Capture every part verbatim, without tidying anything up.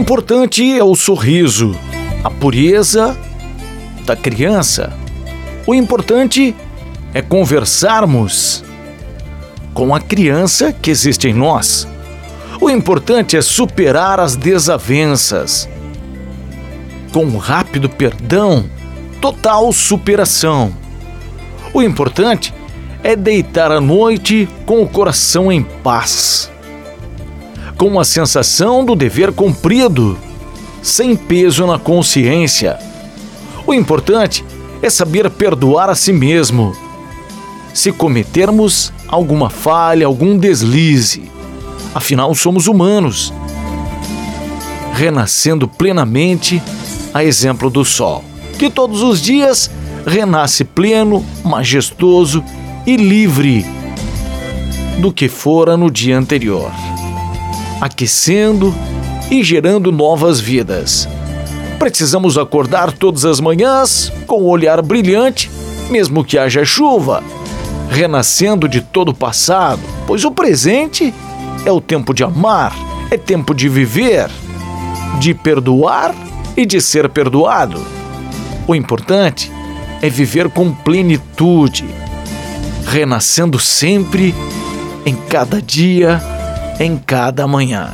importante é o sorriso, a pureza da criança. O importante é conversarmos com a criança que existe em nós. O importante é superar as desavenças. Com um rápido perdão, total superação. O importante é deitar à noite com o coração em paz, com a sensação do dever cumprido, sem peso na consciência. O importante é saber perdoar a si mesmo, se cometermos alguma falha, algum deslize. Afinal, somos humanos, renascendo plenamente a exemplo do sol, que todos os dias renasce pleno, majestoso e livre do que fora no dia anterior, aquecendo e gerando novas vidas. Precisamos acordar todas as manhãs com o olhar brilhante, mesmo que haja chuva, renascendo de todo o passado, pois o presente é o tempo de amar, é tempo de viver, de perdoar e de ser perdoado. O importante é viver com plenitude, renascendo sempre, em cada dia, em cada manhã.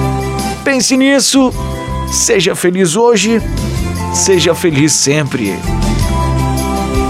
Pense nisso, seja feliz hoje, seja feliz sempre.